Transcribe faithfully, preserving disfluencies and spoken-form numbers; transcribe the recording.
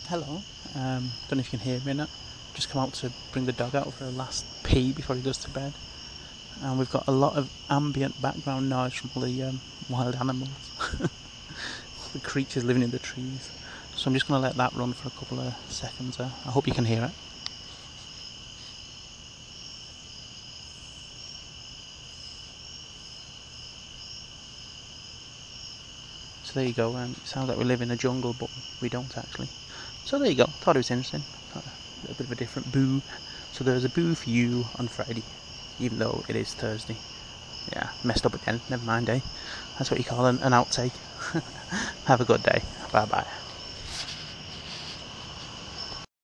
Hello. Um, don't know if you can hear me or not. Just come out to bring the dog out for a last pee before he goes to bed. And we've got a lot of ambient background noise from all the um, wild animals, the creatures living in the trees. So I'm just going to let that run for a couple of seconds. Uh, I hope you can hear it. So there you go. Um, it sounds like we live in a jungle, but we don't actually. So there you go. Thought it was interesting. Thought a little bit of a different boo. So there's a boo for you on Friday, even though it is Thursday. Yeah, messed up again. Never mind, eh? That's what you call an, an outtake. Have a good day. Bye bye.